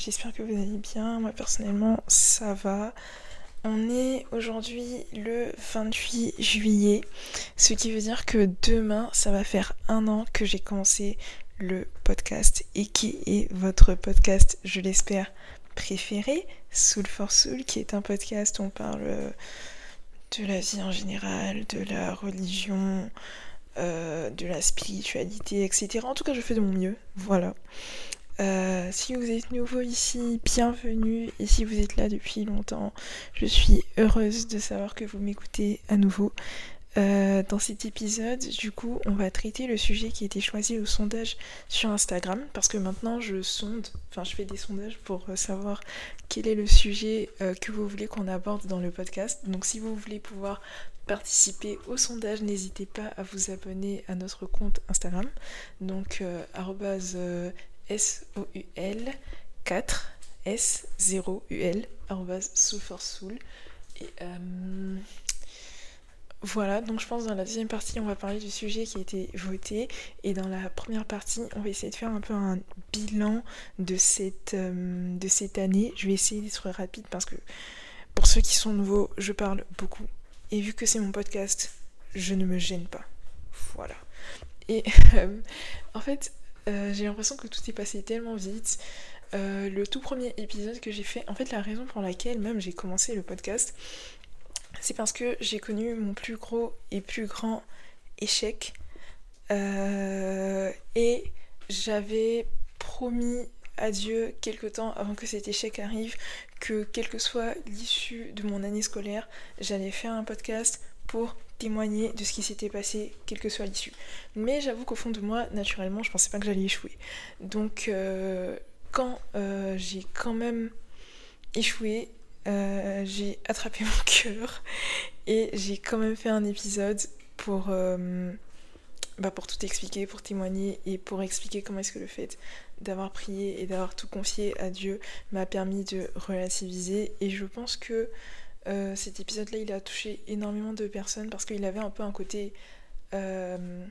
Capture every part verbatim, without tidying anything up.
j'espère que vous allez bien. Moi personnellement, ça va. On est aujourd'hui le vingt-huit juillet, ce qui veut dire que demain, ça va faire un an que j'ai commencé le podcast et qui est votre podcast, je l'espère, préféré, Soul for Soul, qui est un podcast où on parle de la vie en général, de la religion, euh, de la spiritualité, et cetera. En tout cas, je fais de mon mieux, voilà. Euh, si vous êtes nouveau ici, bienvenue. Et si vous êtes là depuis longtemps, je suis heureuse de savoir que vous m'écoutez à nouveau. Euh, dans cet épisode, du coup, on va traiter le sujet qui a été choisi au sondage sur Instagram, parce que maintenant je sonde, enfin je fais des sondages pour savoir quel est le sujet euh, que vous voulez qu'on aborde dans le podcast. Donc si vous voulez pouvoir participer au sondage, n'hésitez pas à vous abonner à notre compte Instagram, donc euh, arobase, euh, S O U L quatre S zéro U L arobase soul for soul. Et euh, voilà, donc je pense que dans la deuxième partie, on va parler du sujet qui a été voté. Et dans la première partie, on va essayer de faire un peu un bilan de cette, euh, de cette année. Je vais essayer d'être rapide parce que pour ceux qui sont nouveaux, je parle beaucoup. Et vu que c'est mon podcast, je ne me gêne pas. Voilà. Et euh, en fait, euh, j'ai l'impression que tout est passé tellement vite. Euh, le tout premier épisode que j'ai fait, en fait, la raison pour laquelle même j'ai commencé le podcast, c'est parce que j'ai connu mon plus gros et plus grand échec. Euh, et j'avais promis à Dieu quelque temps avant que cet échec arrive que quelle que soit l'issue de mon année scolaire, j'allais faire un podcast pour témoigner de ce qui s'était passé, quelle que soit l'issue. Mais j'avoue qu'au fond de moi, naturellement, je pensais pas que j'allais échouer. Donc euh, quand euh, j'ai quand même échoué, euh, j'ai attrapé mon cœur et j'ai quand même fait un épisode pour, euh, bah pour tout expliquer, pour témoigner et pour expliquer comment est-ce que le fait d'avoir prié et d'avoir tout confié à Dieu m'a permis de relativiser. Et je pense que euh, cet épisode-là, il a touché énormément de personnes parce qu'il avait un peu un côté euh,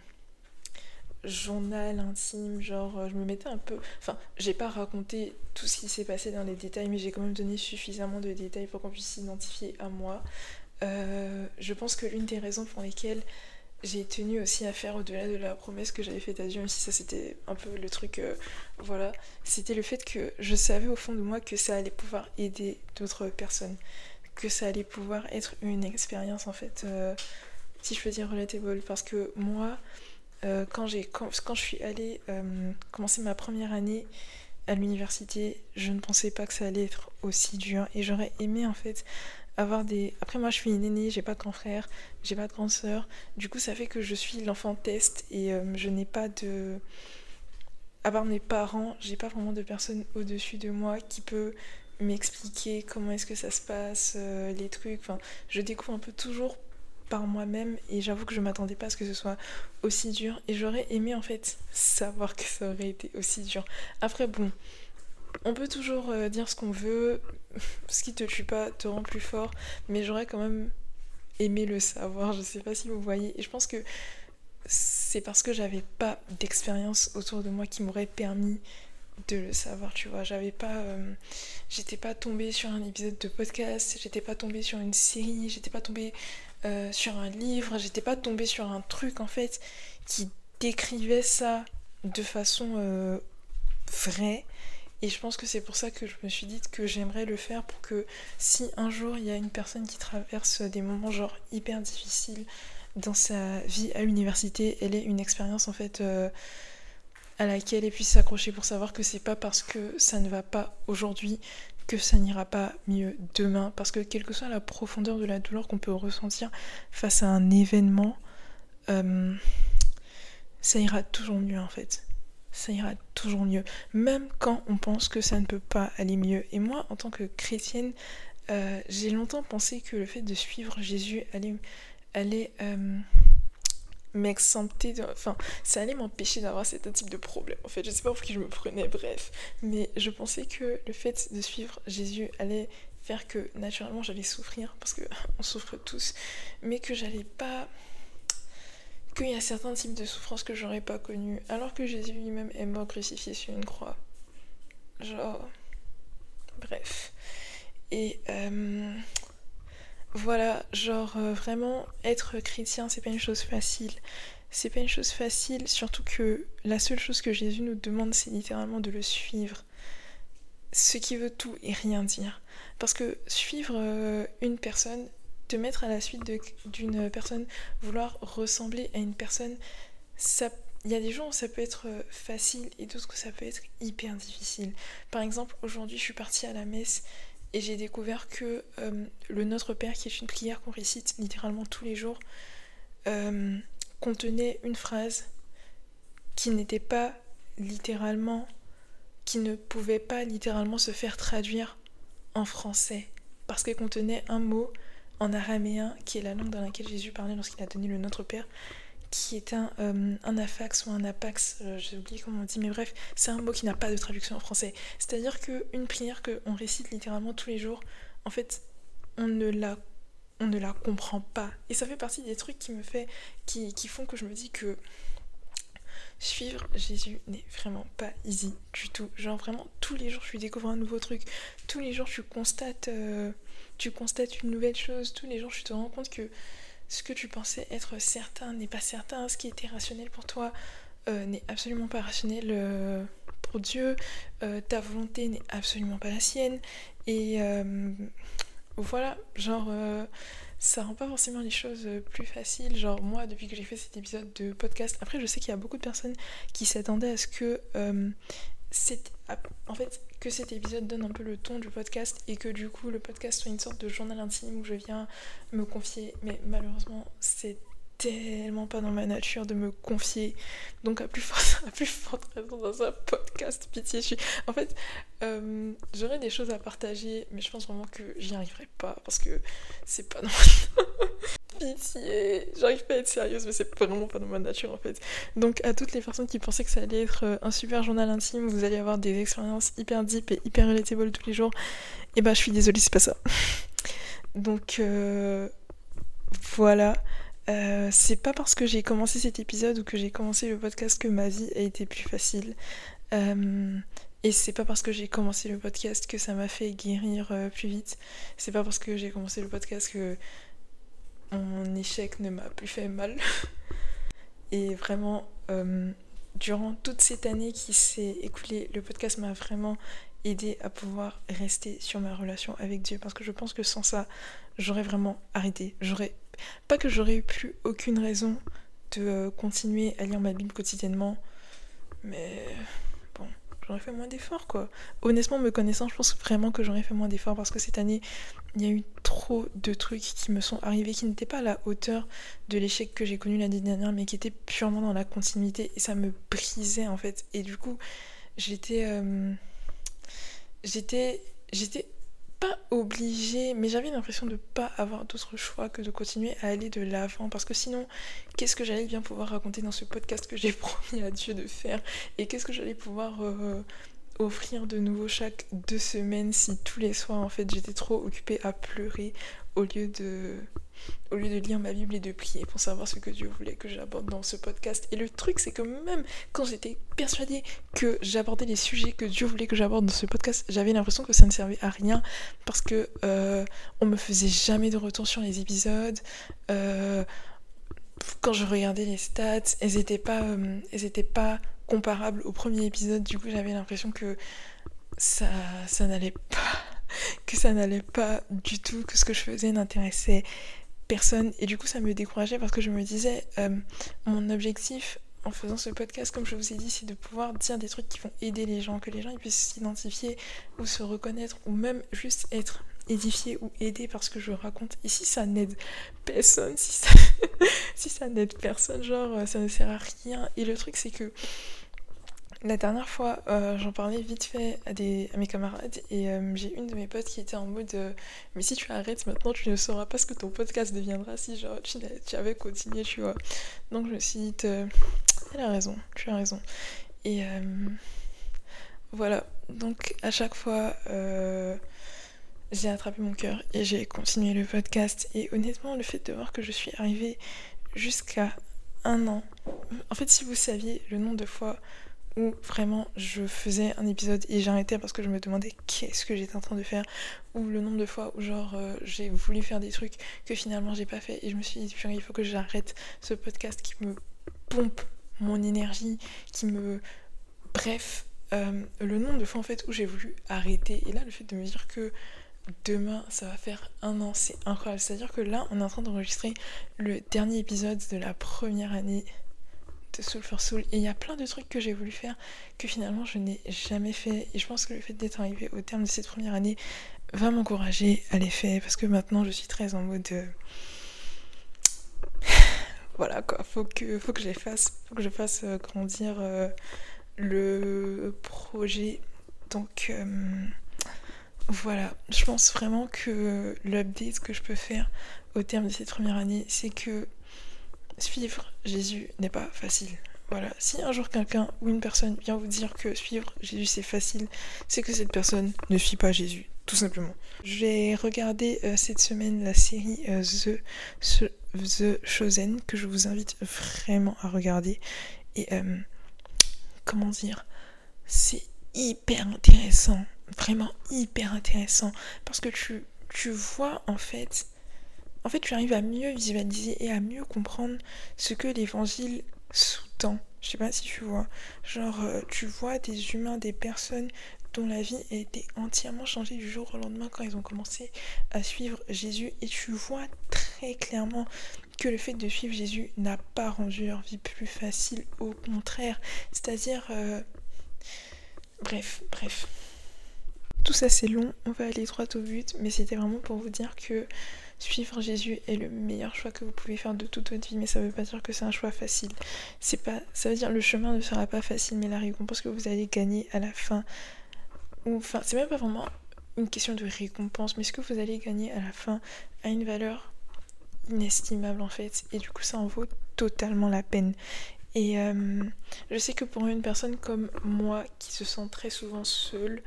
journal intime, genre je me mettais un peu... Enfin, j'ai pas raconté tout ce qui s'est passé dans les détails, mais j'ai quand même donné suffisamment de détails pour qu'on puisse s'identifier à moi. Euh, je pense que l'une des raisons pour lesquelles j'ai tenu aussi à faire au-delà de la promesse que j'avais faite à Dieu, même si ça c'était un peu le truc, euh, voilà, c'était le fait que je savais au fond de moi que ça allait pouvoir aider d'autres personnes, que ça allait pouvoir être une expérience en fait, euh, si je peux dire relatable, parce que moi, euh, quand, j'ai, quand, quand je suis allée euh, commencer ma première année à l'université, je ne pensais pas que ça allait être aussi dur et j'aurais aimé en fait avoir des... Après moi je suis une aînée, j'ai pas de grand frère, j'ai pas de grande sœur, du coup ça fait que je suis l'enfant test et euh, je n'ai pas de... À part mes parents, j'ai pas vraiment de personne au-dessus de moi qui peut m'expliquer comment est-ce que ça se passe, euh, les trucs, enfin je découvre un peu toujours par moi-même et j'avoue que je m'attendais pas à ce que ce soit aussi dur et j'aurais aimé en fait savoir que ça aurait été aussi dur. Après bon, on peut toujours euh, dire ce qu'on veut, ce qui te tue pas te rend plus fort, mais j'aurais quand même aimé le savoir, je sais pas si vous voyez, et je pense que c'est parce que j'avais pas d'expérience autour de moi qui m'aurait permis de le savoir, tu vois, j'avais pas... Euh, j'étais pas tombée sur un épisode de podcast, j'étais pas tombée sur une série, j'étais pas tombée euh, sur un livre, j'étais pas tombée sur un truc en fait qui décrivait ça de façon euh, vraie. Et je pense que c'est pour ça que je me suis dit que j'aimerais le faire pour que si un jour il y a une personne qui traverse des moments genre hyper difficiles dans sa vie à l'université, elle ait une expérience en fait euh, à laquelle elle puisse s'accrocher pour savoir que c'est pas parce que ça ne va pas aujourd'hui que ça n'ira pas mieux demain. Parce que quelle que soit la profondeur de la douleur qu'on peut ressentir face à un événement, euh, ça ira toujours mieux en fait. Ça ira toujours mieux, même quand on pense que ça ne peut pas aller mieux. Et moi, en tant que chrétienne, euh, j'ai longtemps pensé que le fait de suivre Jésus allait, allait euh, m'exempter, de... enfin, ça allait m'empêcher d'avoir certains types de problèmes. En fait, je sais pas pour qui je me prenais, bref. Mais je pensais que le fait de suivre Jésus allait faire que naturellement j'allais souffrir, parce qu'on souffre tous, mais que j'allais pas... qu'il y a certains types de souffrances que j'aurais pas connues, alors que Jésus lui-même est mort crucifié sur une croix. Genre... bref. Et euh, voilà, genre euh, vraiment être chrétien, c'est pas une chose facile. C'est pas une chose facile, surtout que la seule chose que Jésus nous demande, c'est littéralement de le suivre. Ce qui veut tout et rien dire. Parce que suivre euh, une personne, te mettre à la suite de, d'une personne, vouloir ressembler à une personne, ça, il y a des jours où ça peut être facile et d'autres où ça peut être hyper difficile. Par exemple, aujourd'hui, je suis partie à la messe et j'ai découvert que euh, le Notre Père, qui est une prière qu'on récite littéralement tous les jours, euh, contenait une phrase qui n'était pas littéralement, qui ne pouvait pas littéralement se faire traduire en français, parce qu'elle contenait un mot en araméen, qui est la langue dans laquelle Jésus parlait lorsqu'il a donné le Notre Père, qui est un, euh, un aphax ou un apax, euh, j'ai oublié comment on dit, mais bref, c'est un mot qui n'a pas de traduction en français. C'est-à-dire qu'une prière qu'on récite littéralement tous les jours, en fait, on ne la, on ne la comprend pas. Et ça fait partie des trucs qui me fait, qui, qui font que je me dis que suivre Jésus n'est vraiment pas easy du tout. Genre vraiment, tous les jours, je découvre un nouveau truc. Tous les jours, tu constates, euh, tu constates une nouvelle chose. Tous les jours, tu te rends compte que ce que tu pensais être certain n'est pas certain. Ce qui était rationnel pour toi euh, n'est absolument pas rationnel euh, pour Dieu. Euh, ta volonté n'est absolument pas la sienne. Et euh, voilà, genre... Euh, ça rend pas forcément les choses plus faciles. Genre moi, depuis que j'ai fait cet épisode de podcast, après je sais qu'il y a beaucoup de personnes qui s'attendaient à ce que euh, cet, en fait, que cet épisode donne un peu le ton du podcast et que du coup le podcast soit une sorte de journal intime où je viens me confier. Mais malheureusement, c'est tellement pas dans ma nature de me confier. Donc à plus forte, à plus forte raison dans un podcast, pitié, je suis... En fait, euh, j'aurais des choses à partager, mais je pense vraiment que j'y arriverai pas parce que c'est pas dans ma... Pitié, j'arrive pas à être sérieuse, mais c'est vraiment pas dans ma nature en fait. Donc à toutes les personnes qui pensaient que ça allait être un super journal intime, vous allez avoir des expériences hyper deep et hyper relatable tous les jours, et bah je suis désolée, c'est pas ça. Donc euh, voilà. Euh, c'est pas parce que j'ai commencé cet épisode ou que j'ai commencé le podcast que ma vie a été plus facile. Euh, et c'est pas parce que j'ai commencé le podcast que ça m'a fait guérir euh, plus vite. C'est pas parce que j'ai commencé le podcast que mon échec ne m'a plus fait mal. Et vraiment, euh, durant toute cette année qui s'est écoulée, le podcast m'a vraiment aidé à pouvoir rester sur ma relation avec Dieu. Parce que je pense que sans ça, j'aurais vraiment arrêté. J'aurais Pas que j'aurais eu plus aucune raison de euh, continuer à lire ma Bible quotidiennement, mais bon, j'aurais fait moins d'efforts quoi. Honnêtement, me connaissant, je pense vraiment que j'aurais fait moins d'efforts parce que cette année, il y a eu trop de trucs qui me sont arrivés qui n'étaient pas à la hauteur de l'échec que j'ai connu l'année dernière, mais qui étaient purement dans la continuité et ça me brisait en fait. Et du coup, j'étais... Euh, j'étais... J'étais pas obligée, mais j'avais l'impression de pas avoir d'autre choix que de continuer à aller de l'avant, parce que sinon, qu'est-ce que j'allais bien pouvoir raconter dans ce podcast que j'ai promis à Dieu de faire, et qu'est-ce que j'allais pouvoir euh, offrir de nouveau chaque deux semaines si tous les soirs, en fait, j'étais trop occupée à pleurer au lieu de... au lieu de lire ma Bible et de prier pour savoir ce que Dieu voulait que j'aborde dans ce podcast. Et le truc, c'est que même quand j'étais persuadée que j'abordais les sujets que Dieu voulait que j'aborde dans ce podcast, j'avais l'impression que ça ne servait à rien parce que euh, on me faisait jamais de retour sur les épisodes. Euh, quand je regardais les stats, elles étaient pas, euh, elles étaient pas comparables au premier épisode. Du coup, j'avais l'impression que ça, ça n'allait pas, que ça n'allait pas du tout, que ce que je faisais n'intéressait personne, et du coup ça me décourageait parce que je me disais euh, mon objectif en faisant ce podcast, comme je vous ai dit, c'est de pouvoir dire des trucs qui vont aider les gens, que les gens ils puissent s'identifier ou se reconnaître ou même juste être édifiés ou aidés par ce que je raconte. Et si ça n'aide personne, si ça, si ça n'aide personne, genre ça ne sert à rien. Et le truc c'est que la dernière fois, euh, j'en parlais vite fait à, des, à mes camarades et euh, j'ai une de mes potes qui était en mode euh, mais si tu arrêtes maintenant, tu ne sauras pas ce que ton podcast deviendra si genre tu, tu avais continué, tu vois. Donc je me suis dit, euh, elle a raison, tu as raison. Et euh, voilà, donc à chaque fois, euh, j'ai attrapé mon cœur et j'ai continué le podcast. Et honnêtement, le fait de voir que je suis arrivée jusqu'à un an, en fait si vous saviez le nombre de fois où vraiment je faisais un épisode et j'arrêtais parce que je me demandais qu'est-ce que j'étais en train de faire, ou le nombre de fois où genre euh, j'ai voulu faire des trucs que finalement j'ai pas fait et je me suis dit purée, il faut que j'arrête ce podcast qui me pompe mon énergie, qui me... Bref, euh, le nombre de fois en fait où j'ai voulu arrêter, et là le fait de me dire que demain ça va faire un an, c'est incroyable. C'est-à-dire que là on est en train d'enregistrer le dernier épisode de la première année de Soul for Soul, et il y a plein de trucs que j'ai voulu faire que finalement je n'ai jamais fait, et je pense que le fait d'être arrivé au terme de cette première année va m'encourager à les faire, parce que maintenant je suis très en mode euh... voilà quoi, faut que, faut que je les fasse, faut que je fasse euh, grandir euh, le projet. Donc euh, voilà, je pense vraiment que l'update que je peux faire au terme de cette première année, c'est que suivre Jésus n'est pas facile. Voilà, si un jour quelqu'un ou une personne vient vous dire que suivre Jésus c'est facile, c'est que cette personne ne suit pas Jésus, tout simplement. J'ai regardé euh, cette semaine la série euh, The, The Chosen, que je vous invite vraiment à regarder. Et euh, comment dire, c'est hyper intéressant, vraiment hyper intéressant, parce que tu, tu vois en fait... En fait, tu arrives à mieux visualiser et à mieux comprendre ce que l'évangile sous-tend. Je sais pas si tu vois. Genre, euh, tu vois des humains, des personnes dont la vie a été entièrement changée du jour au lendemain quand ils ont commencé à suivre Jésus. Et tu vois très clairement que le fait de suivre Jésus n'a pas rendu leur vie plus facile. Au contraire. C'est-à-dire... Euh... Bref, bref. Tout ça c'est long, on va aller droit au but, mais c'était vraiment pour vous dire que suivre Jésus est le meilleur choix que vous pouvez faire de toute votre vie, mais ça veut pas dire que c'est un choix facile. C'est pas, ça veut dire le chemin ne sera pas facile, mais la récompense que vous allez gagner à la fin, ou enfin c'est même pas vraiment une question de récompense, mais ce que vous allez gagner à la fin a une valeur inestimable en fait, et du coup ça en vaut totalement la peine. Et euh, je sais que pour une personne comme moi qui se sent très souvent seule,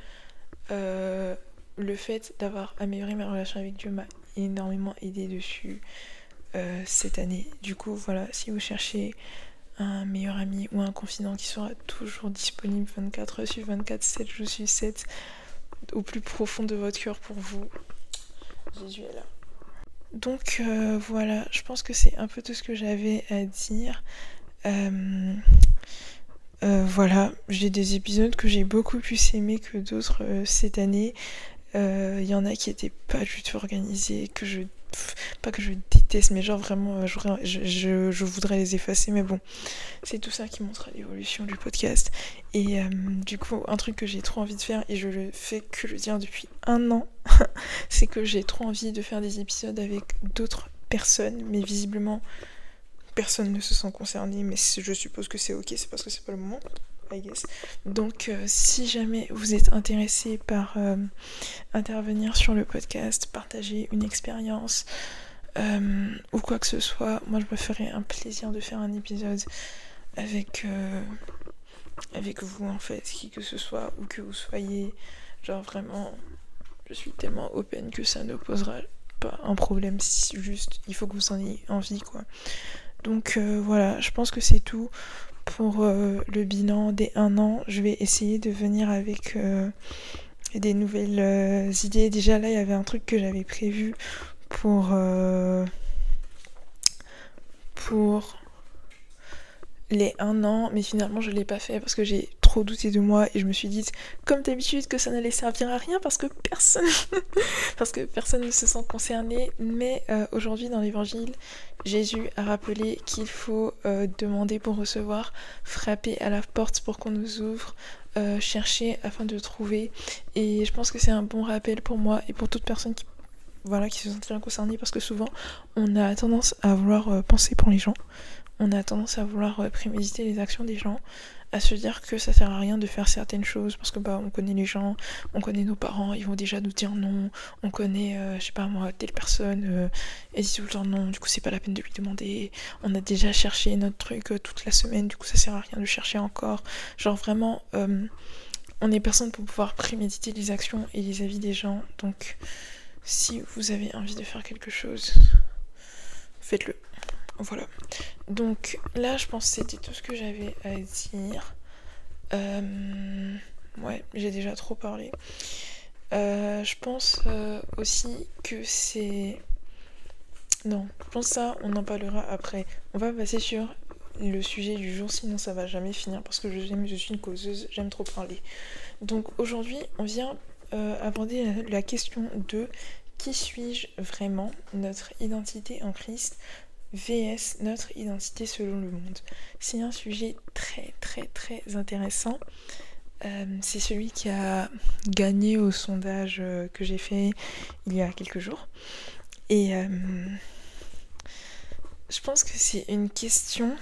Euh, le fait d'avoir amélioré ma relation avec Dieu m'a énormément aidé dessus euh, cette année. Du coup, voilà, si vous cherchez un meilleur ami ou un confident qui sera toujours disponible vingt-quatre heures sur vingt-quatre, sept jours sur sept, au plus profond de votre cœur pour vous, Jésus est là. Donc euh, voilà, je pense que c'est un peu tout ce que j'avais à dire. Euh... Euh, voilà, j'ai des épisodes que j'ai beaucoup plus aimés que d'autres euh, cette année. Il euh, y en a qui étaient pas du tout organisés, que je... Pas que je déteste, mais genre vraiment, euh, je, je, je voudrais les effacer, mais bon. C'est tout ça qui montre l'évolution du podcast. Et euh, du coup, un truc que j'ai trop envie de faire, et je le fais que le dire depuis un an, c'est que j'ai trop envie de faire des épisodes avec d'autres personnes, mais visiblement... personne ne se sent concerné, mais je suppose que c'est ok, c'est parce que c'est pas le moment, I guess. Donc euh, si jamais vous êtes intéressé par euh, intervenir sur le podcast, partager une expérience euh, ou quoi que ce soit, moi je me ferais un plaisir de faire un épisode avec euh, avec vous en fait, qui que ce soit, ou que vous soyez, genre vraiment je suis tellement open que ça ne posera pas un problème, si juste il faut que vous en ayez envie quoi. Donc euh, voilà, je pense que c'est tout pour euh, le bilan des un an. Je vais essayer de venir avec euh, des nouvelles euh, idées. Déjà là, il y avait un truc que j'avais prévu pour... Euh, pour les un an, mais finalement je l'ai pas fait parce que j'ai trop douté de moi et je me suis dit comme d'habitude que ça n'allait servir à rien parce que personne parce que personne ne se sent concerné. Mais euh, aujourd'hui dans l'évangile, Jésus a rappelé qu'il faut euh, demander pour recevoir, frapper à la porte pour qu'on nous ouvre, euh, chercher afin de trouver, et je pense que c'est un bon rappel pour moi et pour toute personne qui voilà qui se sentirait concernée, parce que souvent on a tendance à vouloir euh, penser pour les gens. On a tendance à vouloir préméditer les actions des gens, à se dire que ça sert à rien de faire certaines choses parce que bah on connaît les gens, on connaît nos parents, ils vont déjà nous dire non, on connaît euh, je sais pas moi telle personne, euh, elle dit tout le temps non, du coup c'est pas la peine de lui demander, on a déjà cherché notre truc euh, toute la semaine, du coup ça sert à rien de chercher encore. Genre vraiment euh, on est personne pour pouvoir préméditer les actions et les avis des gens. Donc si vous avez envie de faire quelque chose, faites-le. Voilà. Donc là, je pense que c'était tout ce que j'avais à dire. Euh, ouais, j'ai déjà trop parlé. Euh, je pense euh, aussi que c'est... Non, je pense ça, on en parlera après. On va passer sur le sujet du jour, sinon ça va jamais finir parce que je, je suis une causeuse, j'aime trop parler. Donc aujourd'hui, on vient euh, aborder la, la question de qui suis-je vraiment, notre identité en Christ vs notre identité selon le monde. C'est un sujet très très très intéressant. Euh, c'est celui qui a gagné au sondage euh, que j'ai fait il y a quelques jours. Et euh, je pense que c'est une question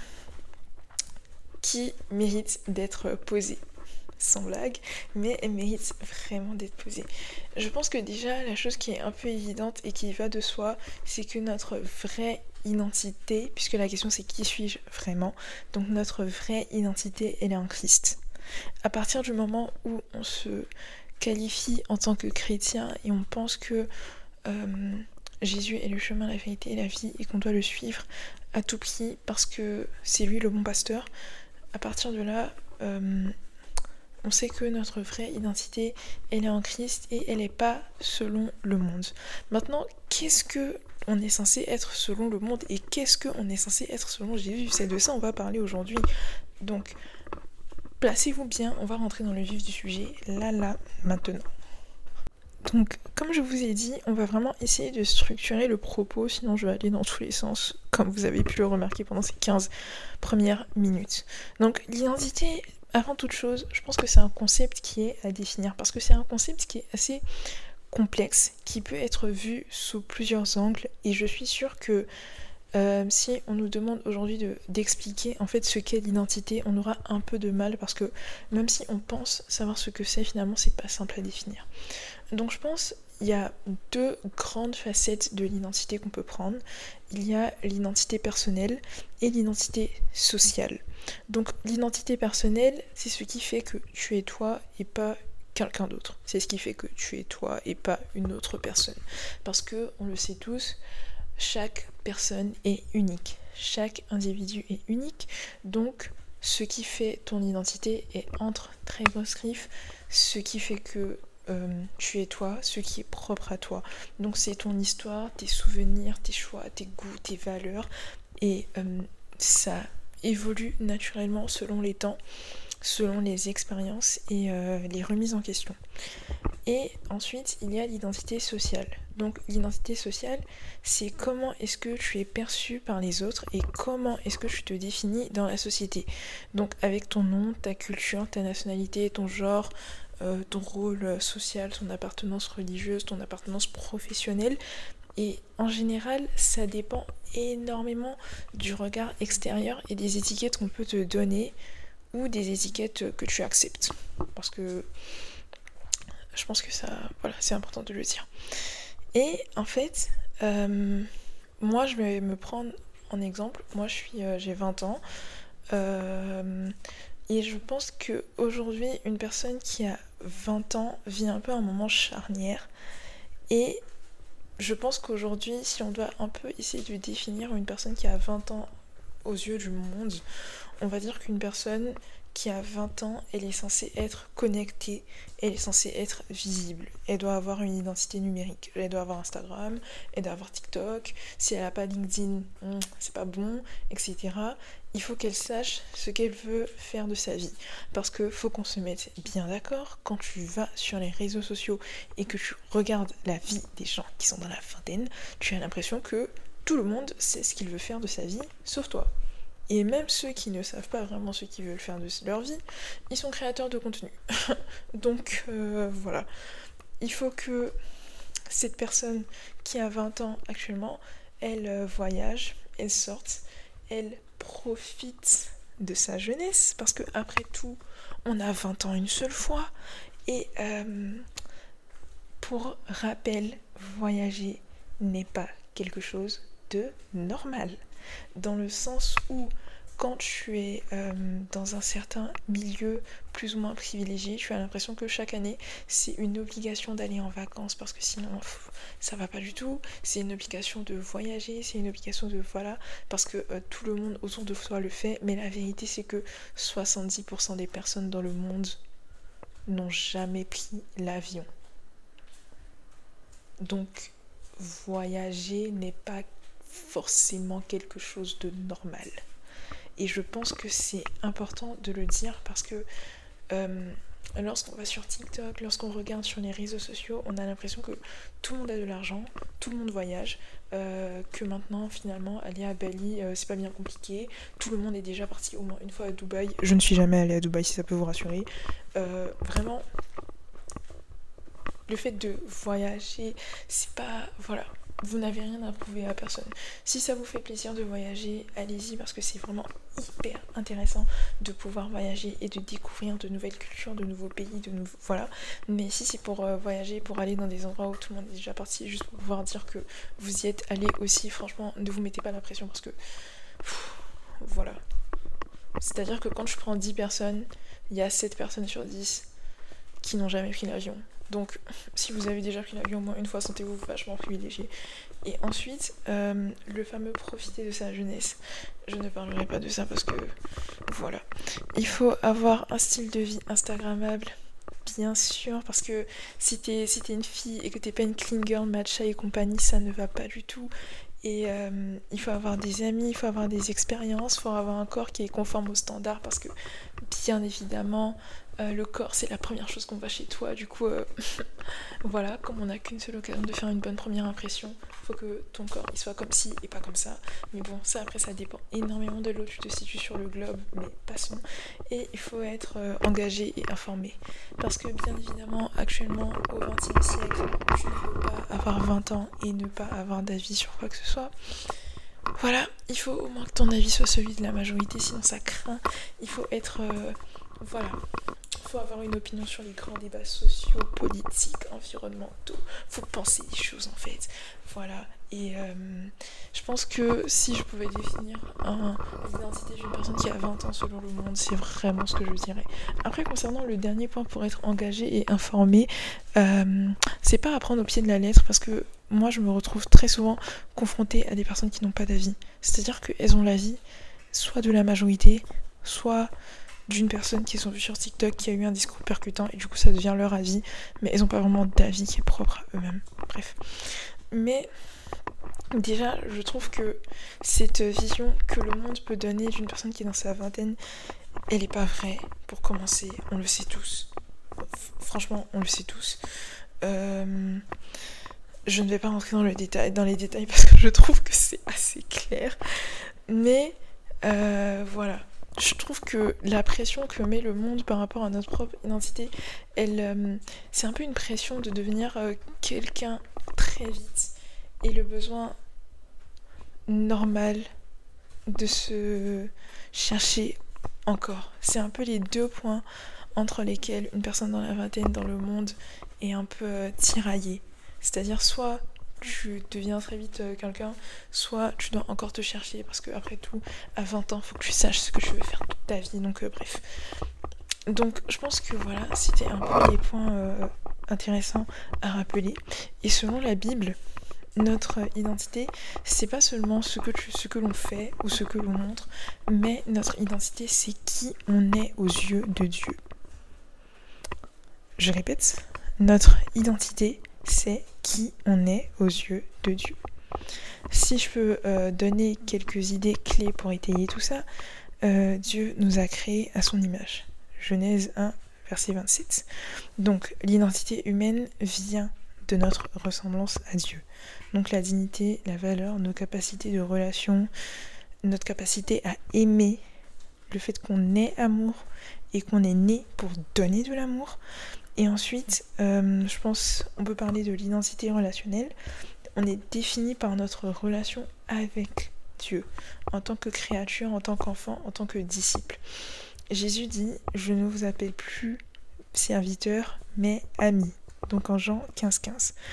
qui mérite d'être posée. Sans blague, mais elle mérite vraiment d'être posée. Je pense que déjà, la chose qui est un peu évidente et qui va de soi, c'est que notre vraie identité, puisque la question c'est qui suis-je vraiment, donc notre vraie identité, elle est en Christ. À partir du moment où on se qualifie en tant que chrétien et on pense que euh, Jésus est le chemin, la vérité et la vie et qu'on doit le suivre à tout prix parce que c'est lui le bon pasteur, à partir de là, euh, on sait que notre vraie identité, elle est en Christ et elle n'est pas selon le monde. Maintenant, qu'est-ce que on est censé être selon le monde et qu'est-ce qu'on est censé être selon Jésus? C'est de ça on va parler aujourd'hui. Donc, placez-vous bien, on va rentrer dans le vif du sujet, là, là, maintenant. Donc, comme je vous ai dit, on va vraiment essayer de structurer le propos, sinon je vais aller dans tous les sens, comme vous avez pu le remarquer pendant ces quinze premières minutes. Donc, l'identité, avant toute chose, je pense que c'est un concept qui est à définir, parce que c'est un concept qui est assez complexe, qui peut être vu sous plusieurs angles, et je suis sûre que Euh, si on nous demande aujourd'hui de, d'expliquer en fait ce qu'est l'identité, on aura un peu de mal parce que même si on pense savoir ce que c'est, finalement c'est pas simple à définir. Donc je pense il y a deux grandes facettes de l'identité qu'on peut prendre. Il y a l'identité personnelle et l'identité sociale. Donc l'identité personnelle, c'est ce qui fait que tu es toi et pas quelqu'un d'autre. C'est ce qui fait que tu es toi et pas une autre personne. Parce que, on le sait tous, chaque personne est unique, chaque individu est unique, donc ce qui fait ton identité est entre très grosses griffes, ce qui fait que euh, tu es toi, ce qui est propre à toi. Donc c'est ton histoire, tes souvenirs, tes choix, tes goûts, tes valeurs, et euh, ça évolue naturellement selon les temps, selon les expériences et euh, les remises en question. Et ensuite, il y a l'identité sociale. Donc l'identité sociale, c'est comment est-ce que tu es perçu par les autres et comment est-ce que tu te définis dans la société. Donc avec ton nom, ta culture, ta nationalité, ton genre, euh, ton rôle social, ton appartenance religieuse, ton appartenance professionnelle. Et en général, ça dépend énormément du regard extérieur et des étiquettes qu'on peut te donner ou des étiquettes que tu acceptes. Parce que je pense que ça, voilà, c'est important de le dire. Et en fait, euh, moi je vais me prendre en exemple. Moi je suis, euh, j'ai vingt ans. Euh, et je pense qu'aujourd'hui, une personne qui a vingt ans vit un peu un moment charnière. Et je pense qu'aujourd'hui, si on doit un peu essayer de définir une personne qui a vingt ans aux yeux du monde, on va dire qu'une personne qui a vingt ans, elle est censée être connectée, elle est censée être visible. Elle doit avoir une identité numérique. Elle doit avoir Instagram, elle doit avoir TikTok. Si elle n'a pas LinkedIn, hmm, c'est pas bon, et cetera. Il faut qu'elle sache ce qu'elle veut faire de sa vie. Parce que faut qu'on se mette bien d'accord, quand tu vas sur les réseaux sociaux et que tu regardes la vie des gens qui sont dans la vingtaine, tu as l'impression que tout le monde sait ce qu'il veut faire de sa vie, sauf toi. Et même ceux qui ne savent pas vraiment ce qu'ils veulent faire de leur vie, ils sont créateurs de contenu. Donc euh, voilà. Il faut que cette personne qui a vingt ans actuellement, elle euh, voyage, elle sorte, elle profite de sa jeunesse. Parce que après tout, on a vingt ans une seule fois. Et euh, pour rappel, voyager n'est pas quelque chose de normal. Dans le sens où quand tu es euh, dans un certain milieu plus ou moins privilégié, tu as l'impression que chaque année, c'est une obligation d'aller en vacances parce que sinon, pff, ça va pas du tout. C'est une obligation de voyager, c'est une obligation de voilà, parce que euh, tout le monde autour de toi le fait. Mais la vérité, c'est que soixante-dix pour cent des personnes dans le monde n'ont jamais pris l'avion. Donc, voyager n'est pas forcément quelque chose de normal. Et je pense que c'est important de le dire parce que euh, lorsqu'on va sur TikTok, lorsqu'on regarde sur les réseaux sociaux, on a l'impression que tout le monde a de l'argent, tout le monde voyage, euh, que maintenant finalement aller à Bali euh, c'est pas bien compliqué, tout le monde est déjà parti au moins une fois à Dubaï. Je ne suis jamais allée à Dubaï si ça peut vous rassurer. Euh, vraiment, le fait de voyager, c'est pas... Voilà. Vous n'avez rien à prouver à personne. Si ça vous fait plaisir de voyager, allez-y parce que c'est vraiment hyper intéressant de pouvoir voyager et de découvrir de nouvelles cultures, de nouveaux pays, de nouveaux... Voilà. Mais si c'est pour euh, voyager, pour aller dans des endroits où tout le monde est déjà parti, juste pour pouvoir dire que vous y êtes allé aussi, franchement, ne vous mettez pas la pression parce que... Pff, voilà. C'est-à-dire que quand je prends dix personnes, il y a sept personnes sur dix qui n'ont jamais pris l'avion. Donc, si vous avez déjà pris l'avion au moins une fois, sentez-vous vachement privilégié. Et ensuite, euh, le fameux profiter de sa jeunesse. Je ne parlerai pas de ça parce que, voilà. Il faut avoir un style de vie instagrammable, bien sûr, parce que si t'es, si t'es une fille et que t'es pas une clean girl, matcha et compagnie, ça ne va pas du tout. Et euh, il faut avoir des amis, il faut avoir des expériences, il faut avoir un corps qui est conforme aux standards parce que, bien évidemment, euh, le corps c'est la première chose qu'on voit chez toi. Du coup, euh, voilà, comme on n'a qu'une seule occasion de faire une bonne première impression, il faut que ton corps il soit comme ci et pas comme ça. Mais bon, ça après ça dépend énormément de là où tu te situes sur le globe, mais passons. Et il faut être euh, engagé et informé. Parce que bien évidemment, actuellement, au vingtième siècle, tu ne peux pas avoir vingt ans et ne pas avoir d'avis sur quoi que ce soit. Voilà, il faut au moins que ton avis soit celui de la majorité, sinon ça craint. Il faut être... Euh, voilà. Il faut avoir une opinion sur les grands débats sociaux, politiques, environnementaux. Il faut penser des choses en fait. Voilà. Et euh, je pense que si je pouvais définir un, l'identité d'une personne qui a vingt ans selon le monde, c'est vraiment ce que je dirais. Après, concernant le dernier point pour être engagé et informé, euh, c'est pas à prendre au pied de la lettre parce que moi je me retrouve très souvent confrontée à des personnes qui n'ont pas d'avis. C'est-à-dire qu'elles ont l'avis soit de la majorité, soit d'une personne qui sont vues sur TikTok qui a eu un discours percutant et du coup ça devient leur avis, mais elles n'ont pas vraiment d'avis qui est propre à eux-mêmes. Bref. Mais déjà, je trouve que cette vision que le monde peut donner d'une personne qui est dans sa vingtaine, elle n'est pas vraie. Pour commencer, on le sait tous. Franchement, on le sait tous. Euh... Je ne vais pas rentrer dans, le détail, dans les détails parce que je trouve que c'est assez clair. Mais euh, voilà. Je trouve que la pression que met le monde par rapport à notre propre identité, elle, euh, c'est un peu une pression de devenir euh, quelqu'un très vite. Et le besoin normal de se chercher encore. C'est un peu les deux points entre lesquels une personne dans la vingtaine dans le monde est un peu euh, tiraillée. C'est-à-dire soit tu deviens très vite euh, quelqu'un, soit tu dois encore te chercher parce que après tout, à vingt ans, il faut que tu saches ce que tu veux faire toute ta vie. Donc euh, bref. Donc je pense que voilà, c'était un peu les points euh, intéressants à rappeler. Et selon la Bible, notre identité, c'est pas seulement ce que, tu, ce que l'on fait ou ce que l'on montre, mais notre identité, c'est qui on est aux yeux de Dieu. Je répète, notre identité, c'est qui on est aux yeux de Dieu. Si je peux euh, donner quelques idées clés pour étayer tout ça, euh, Dieu nous a créés à son image. Genèse un, verset vingt-sept. Donc l'identité humaine vient de notre ressemblance à Dieu. Donc la dignité, la valeur, nos capacités de relation, notre capacité à aimer, le fait qu'on ait amour et qu'on est né pour donner de l'amour. Et ensuite, euh, je pense on peut parler de l'identité relationnelle. On est défini par notre relation avec Dieu, en tant que créature, en tant qu'enfant, en tant que disciple. Jésus dit « Je ne vous appelle plus serviteur, mais ami ». Donc en Jean quinze quinze.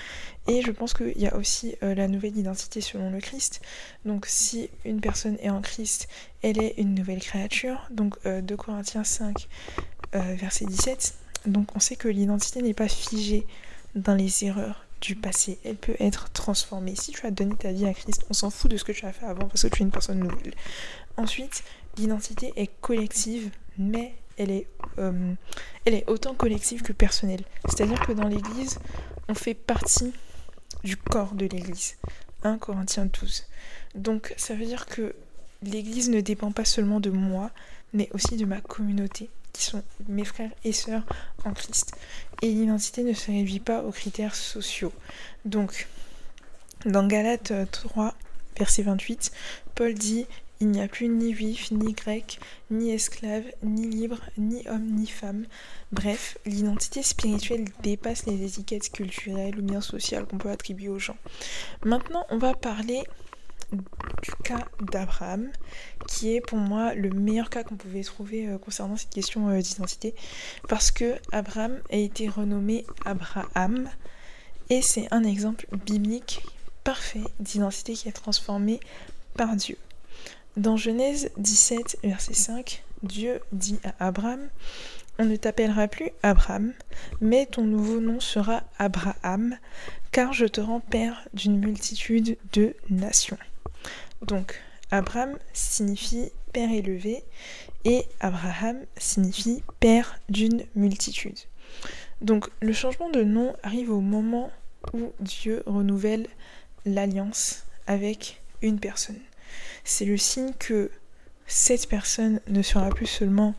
Et je pense qu'il y a aussi euh, la nouvelle identité selon le Christ. Donc si une personne est en Christ, elle est une nouvelle créature. Donc euh, deux Corinthiens cinq, euh, verset dix-sept. Donc on sait que l'identité n'est pas figée dans les erreurs du passé. Elle peut être transformée. Si tu as donné ta vie à Christ, on s'en fout de ce que tu as fait avant parce que tu es une personne nouvelle. Ensuite, l'identité est collective, mais elle est, euh, elle est autant collective que personnelle. C'est-à-dire que dans l'Église, on fait partie du corps de l'Église. un Corinthiens douze. Donc ça veut dire que l'Église ne dépend pas seulement de moi, mais aussi de ma communauté, qui sont mes frères et sœurs en Christ. Et l'identité ne se réduit pas aux critères sociaux. Donc, dans Galates trois, verset vingt-huit, Paul dit « Il n'y a plus ni juif, ni grec, ni esclave, ni libre, ni homme, ni femme. » Bref, l'identité spirituelle dépasse les étiquettes culturelles ou bien sociales qu'on peut attribuer aux gens. Maintenant, on va parler du cas d'Abraham, qui est pour moi le meilleur cas qu'on pouvait trouver euh, concernant cette question euh, d'identité, parce que Abraham a été renommé Abraham, et c'est un exemple biblique parfait d'identité qui est transformée par Dieu. Dans Genèse dix-sept, verset cinq, Dieu dit à Abraham « On ne t'appellera plus Abraham, mais ton nouveau nom sera Abraham, car je te rends père d'une multitude de nations. » Donc, Abraham signifie père élevé et Abraham signifie père d'une multitude. Donc, le changement de nom arrive au moment où Dieu renouvelle l'alliance avec une personne. C'est le signe que cette personne ne sera plus seulement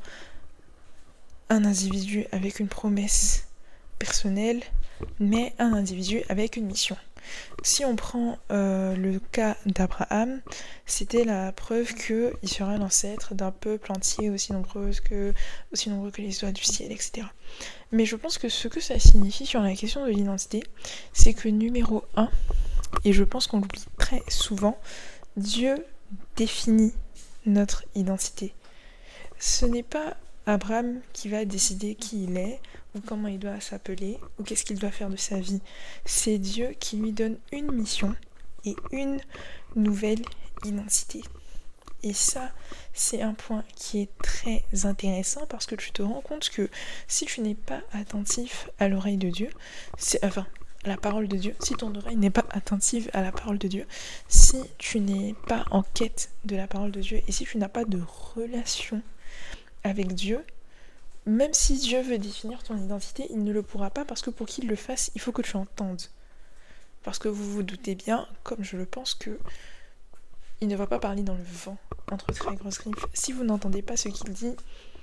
un individu avec une promesse personnelle, mais un individu avec une mission. Si on prend euh, le cas d'Abraham, c'était la preuve qu'il sera l'ancêtre d'un peuple entier aussi nombreux que, aussi nombreux que les étoiles du ciel, et cetera. Mais je pense que ce que ça signifie sur la question de l'identité, c'est que numéro un, et je pense qu'on l'oublie très souvent, Dieu définit notre identité. Ce n'est pas Abraham qui va décider qui il est, ou comment il doit s'appeler, ou qu'est-ce qu'il doit faire de sa vie. C'est Dieu qui lui donne une mission et une nouvelle identité. Et ça, c'est un point qui est très intéressant parce que tu te rends compte que si tu n'es pas attentif à l'oreille de Dieu, c'est, enfin, à la parole de Dieu, si ton oreille n'est pas attentive à la parole de Dieu, si tu n'es pas en quête de la parole de Dieu et si tu n'as pas de relation avec Dieu, même si Dieu veut définir ton identité, il ne le pourra pas parce que pour qu'il le fasse, il faut que tu entendes. Parce que vous vous doutez bien, comme je le pense, que il ne va pas parler dans le vent, entre très grosses griffes. Si vous n'entendez pas ce qu'il dit,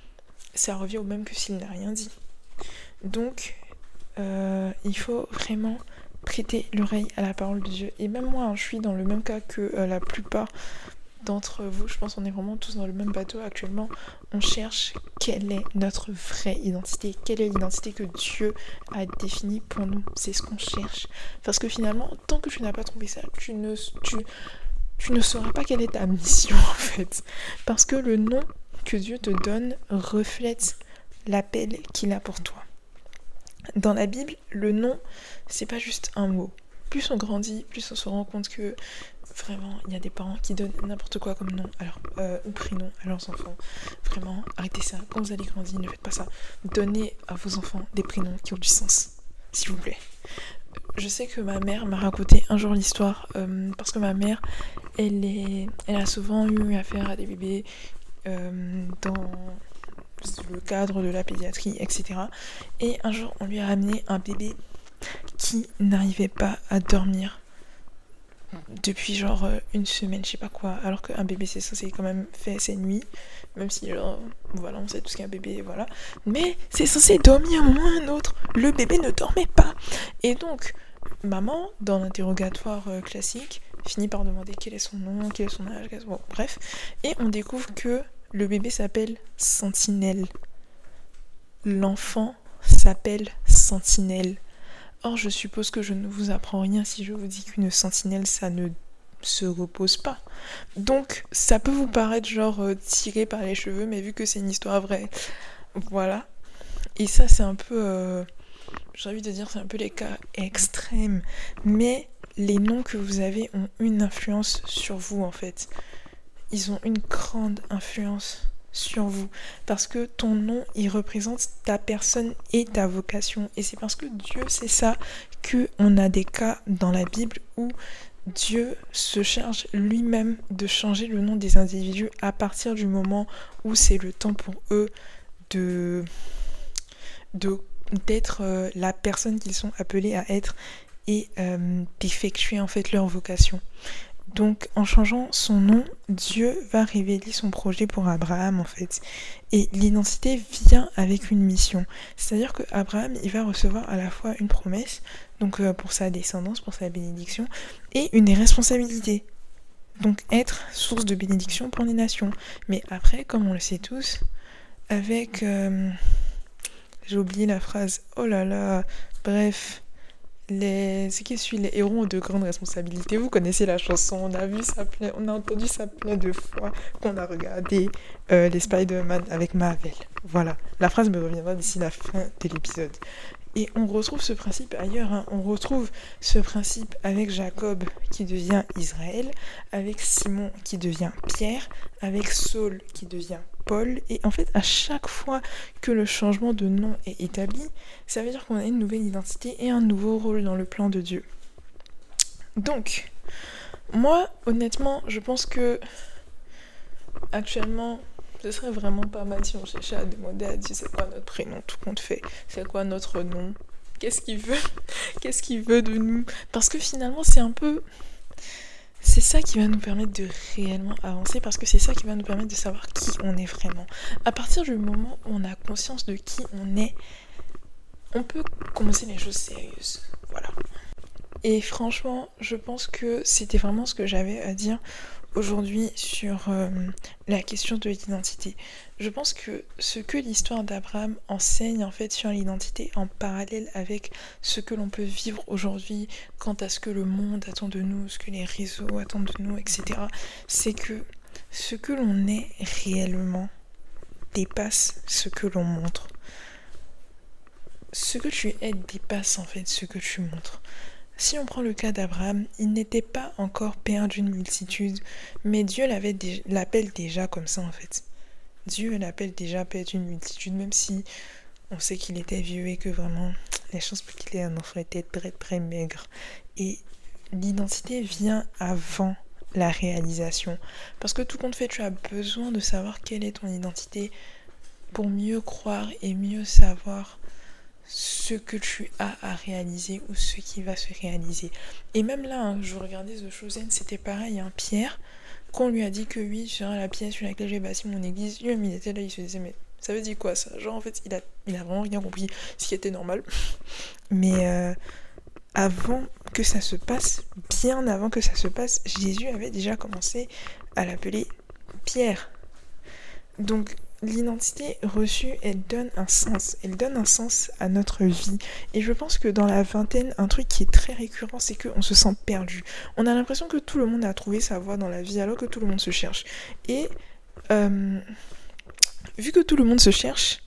ça revient au même que s'il n'a rien dit. Donc, euh, il faut vraiment prêter l'oreille à la parole de Dieu. Et même moi, hein, je suis dans le même cas que euh, la plupart d'entre vous. Je pense qu'on est vraiment tous dans le même bateau actuellement. On cherche quelle est notre vraie identité, quelle est l'identité que Dieu a définie pour nous. C'est ce qu'on cherche. Parce que finalement, tant que tu n'as pas trouvé ça, tu ne, tu, tu ne sauras pas quelle est ta mission en fait. Parce que le nom que Dieu te donne reflète l'appel qu'il a pour toi. Dans la Bible, le nom, c'est pas juste un mot. Plus on grandit, plus on se rend compte que vraiment, il y a des parents qui donnent n'importe quoi comme nom alors, euh, ou prénom à leurs enfants. Vraiment, arrêtez ça. Quand vous allez grandir, ne faites pas ça. Donnez à vos enfants des prénoms qui ont du sens, s'il vous plaît. Je sais que ma mère m'a raconté un jour l'histoire, euh, parce que ma mère, elle, est, elle a souvent eu affaire à des bébés euh, dans le cadre de la pédiatrie, et cetera. Et un jour, on lui a amené un bébé qui n'arrivait pas à dormir depuis genre une semaine, je sais pas quoi, alors qu'un bébé c'est censé quand même faire ses nuits, même si genre, voilà, on sait tout ce qu'est un bébé, voilà, mais c'est censé dormir à un moment ou à un autre, le bébé ne dormait pas, et donc, maman, dans l'interrogatoire euh, classique, finit par demander quel est son nom, quel est son âge, quel est son... Bon, bref, et on découvre que le bébé s'appelle Sentinelle, l'enfant s'appelle Sentinelle. Or, je suppose que je ne vous apprends rien si je vous dis qu'une sentinelle, ça ne se repose pas. Donc, ça peut vous paraître genre euh, tiré par les cheveux, mais vu que c'est une histoire vraie, voilà. Et ça, c'est un peu... Euh, j'ai envie de dire c'est un peu les cas extrêmes, mais les noms que vous avez ont une influence sur vous en fait. Ils ont une grande influence sur vous parce que ton nom il représente ta personne et ta vocation, et c'est parce que Dieu sait ça que on a des cas dans la Bible où Dieu se charge lui-même de changer le nom des individus à partir du moment où c'est le temps pour eux de, de d'être euh, la personne qu'ils sont appelés à être et euh, d'effectuer en fait leur vocation. Donc en changeant son nom, Dieu va révéler son projet pour Abraham en fait. Et l'identité vient avec une mission. C'est-à-dire que Abraham, il va recevoir à la fois une promesse, donc euh, pour sa descendance, pour sa bénédiction, et une responsabilité. Donc être source de bénédiction pour les nations. Mais après, comme on le sait tous, avec... Euh, j'ai oublié la phrase. Oh là là, bref... Les... Ce qui suit, les héros ont de grandes responsabilités. Vous connaissez la chanson, on a vu ça plein, on a entendu ça plein de fois qu'on a regardé euh, les Spider-Man avec Marvel. Voilà, la phrase me reviendra d'ici la fin de l'épisode. Et on retrouve ce principe ailleurs, hein. On retrouve ce principe avec Jacob qui devient Israël, avec Simon qui devient Pierre, avec Saul qui devient Paul. Et en fait, à chaque fois que le changement de nom est établi, ça veut dire qu'on a une nouvelle identité et un nouveau rôle dans le plan de Dieu. Donc, moi, honnêtement, je pense que actuellement, ce serait vraiment pas mal si on cherchait à demander à Dieu c'est quoi notre prénom, tout compte fait, c'est quoi notre nom, qu'est-ce qu'il veut, qu'est-ce qu'il veut de nous. Parce que finalement, c'est un peu... C'est ça qui va nous permettre de réellement avancer, parce que c'est ça qui va nous permettre de savoir qui on est vraiment. À partir du moment où on a conscience de qui on est, on peut commencer les choses sérieuses. Voilà. Et franchement, je pense que c'était vraiment ce que j'avais à dire aujourd'hui sur euh, la question de l'identité. Je pense que ce que l'histoire d'Abraham enseigne en fait sur l'identité en parallèle avec ce que l'on peut vivre aujourd'hui quant à ce que le monde attend de nous, ce que les réseaux attendent de nous, et cetera, c'est que ce que l'on est réellement dépasse ce que l'on montre. Ce que tu es dépasse en fait ce que tu montres. Si on prend le cas d'Abraham, il n'était pas encore père d'une multitude, mais Dieu l'avait dé- l'appelle déjà comme ça en fait. Dieu l'appelle déjà père d'une multitude, même si on sait qu'il était vieux et que vraiment les chances pour qu'il ait un enfant étaient très très maigres. Et l'identité vient avant la réalisation. Parce que tout compte fait, tu as besoin de savoir quelle est ton identité pour mieux croire et mieux savoir ce que tu as à réaliser ou ce qui va se réaliser. Et même là, hein, je regardais The Chosen, c'était pareil, hein, Pierre, qu'on lui a dit que oui, je serai la pièce sur laquelle j'ai bâti mon église, lui-même il était là, il se disait mais ça veut dire quoi ça? Genre en fait, il a, il a vraiment rien compris, ce qui était normal. Mais euh, avant que ça se passe, bien avant que ça se passe, Jésus avait déjà commencé à l'appeler Pierre. Donc l'identité reçue, elle donne un sens, elle donne un sens à notre vie. Et je pense que dans la vingtaine, un truc qui est très récurrent, c'est qu'on se sent perdu. On a l'impression que tout le monde a trouvé sa voie dans la vie, alors que tout le monde se cherche. Et euh, vu que tout le monde se cherche,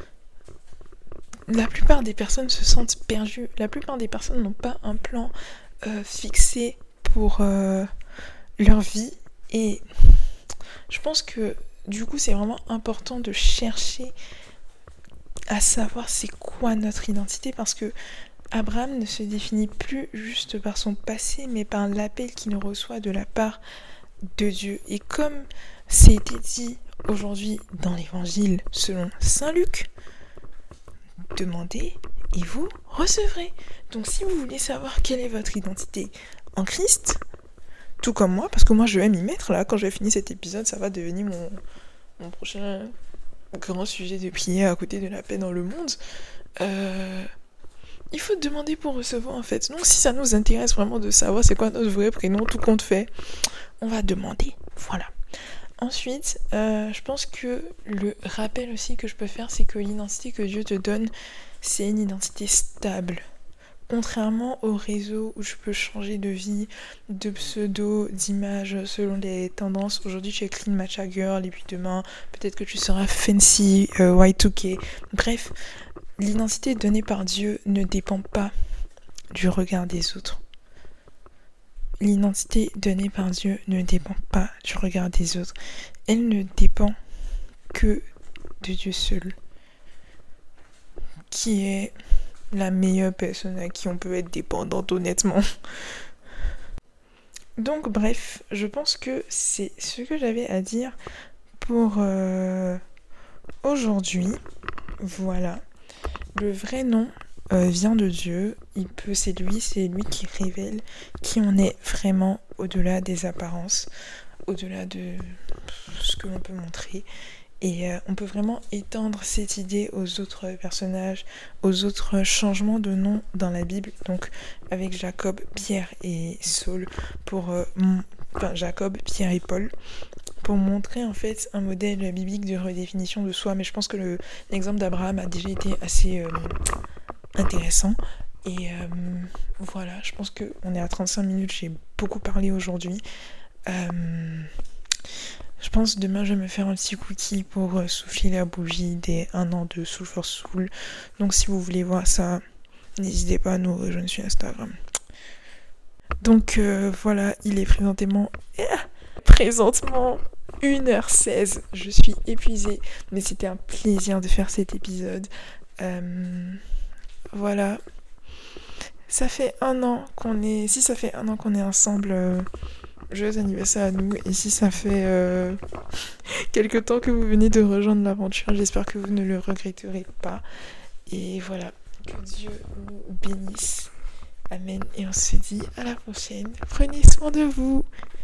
la plupart des personnes se sentent perdues. La plupart des personnes n'ont pas un plan euh, fixé pour euh, leur vie. Et je pense que du coup, c'est vraiment important de chercher à savoir c'est quoi notre identité, parce que Abraham ne se définit plus juste par son passé, mais par l'appel qu'il reçoit de la part de Dieu. Et comme c'est été dit aujourd'hui dans l'évangile selon saint Luc, demandez et vous recevrez. Donc si vous voulez savoir quelle est votre identité en Christ, tout comme moi, parce que moi je vais m'y mettre là, quand je vais finir cet épisode, ça va devenir mon, mon prochain grand sujet de prière à côté de la paix dans le monde. Euh, il faut demander pour recevoir en fait. Donc si ça nous intéresse vraiment de savoir c'est quoi notre vrai prénom, tout compte fait, on va demander. Voilà. Ensuite, euh, je pense que le rappel aussi que je peux faire, c'est que l'identité que Dieu te donne, c'est une identité stable. Contrairement au réseau où je peux changer de vie, de pseudo, d'image selon les tendances. Aujourd'hui tu es clean matcha girl et puis demain peut-être que tu seras fancy euh, Y deux K. Bref, L'identité donnée par Dieu ne dépend pas du regard des autres. L'identité donnée par Dieu ne dépend pas du regard des autres. Elle ne dépend que de Dieu seul, qui est la meilleure personne à qui on peut être dépendante, honnêtement. Donc bref, je pense que c'est ce que j'avais à dire pour euh, aujourd'hui. Voilà. Le vrai nom euh, vient de Dieu. Il peut, c'est lui, c'est lui qui révèle qui on est vraiment au-delà des apparences, au-delà de ce que l'on peut montrer. Et euh, on peut vraiment étendre cette idée aux autres personnages, aux autres changements de nom dans la Bible. Donc avec Jacob, Pierre et Saul, pour euh, mon... enfin Jacob, Pierre et Paul, pour montrer en fait un modèle biblique de redéfinition de soi. Mais je pense que le, l'exemple d'Abraham a déjà été assez euh, intéressant. Et euh, voilà, je pense qu'on est à trente-cinq minutes, j'ai beaucoup parlé aujourd'hui. Euh, je pense demain je vais me faire un petit cookie pour euh, souffler la bougie des un an de Soul for Soul. Donc si vous voulez voir ça, n'hésitez pas à nous rejoindre sur Instagram. Donc euh, voilà, il est présentement... présentement une heure seize. Je suis épuisée, mais c'était un plaisir de faire cet épisode. Euh, voilà. Ça fait un an qu'on est... Si ça fait un an qu'on est ensemble, euh, joyeux anniversaire à nous. Et si ça fait euh, quelque temps que vous venez de rejoindre l'aventure, j'espère que vous ne le regretterez pas. Et voilà. Que Dieu vous bénisse. Amen. Et on se dit à la prochaine. Prenez soin de vous.